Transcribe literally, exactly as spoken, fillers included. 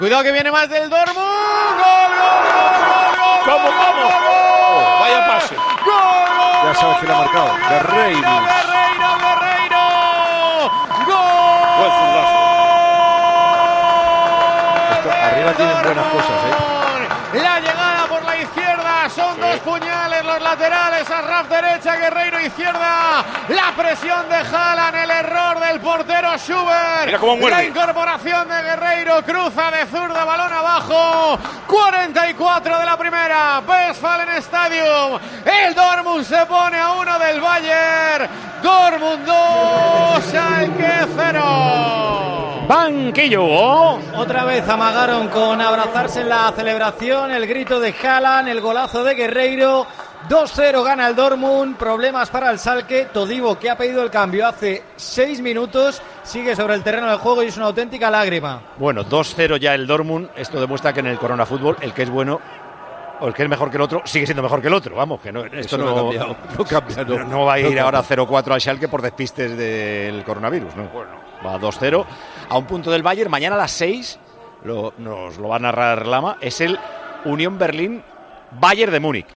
Cuidado que viene más del Dortmund. ¡Gol, gol, gol, gol! ¿Cómo, cómo? Oh, vaya pase. ¡Gol! Ya sabes quién ha marcado. Guerreiro. Guerreiro, Guerreiro. ¡Gol! Buen fundazo. Esto, arriba tienen buenas cosas, ¿eh? La llegada por la izquierda, son sí. dos puñales los laterales, Ashraf derecha, Guerreiro izquierda, la presión de Haaland, el error del portero Schubert. Mira cómo muerde. La incorporación de Guerreiro, cruza de zurda, balón abajo, cuarenta y cuatro de la primera, Westfalen Stadium, el Dortmund se pone a uno del Bayern, Dortmund dos, Schalke cero. Banquillo. Oh. Otra vez amagaron con abrazarse en la celebración, el grito de Haaland, el golazo de Guerreiro. dos cero gana el Dortmund, problemas para el Schalke. Todibo, que ha pedido el cambio hace seis minutos, sigue sobre el terreno del juego y es una auténtica lágrima. Bueno, dos cero ya el Dortmund. Esto demuestra que en el Corona Fútbol el que es bueno o el que es mejor que el otro sigue siendo mejor que el otro. Vamos, que no, esto no, no, no, no, cambia, no, no, no va a ir no ahora cero cuatro al Schalke por despistes del coronavirus, ¿no? Bueno, va dos cero a un punto del Bayern. Mañana a las seis lo, nos lo va a narrar Lama. Es el Unión Berlín Bayern de Múnich.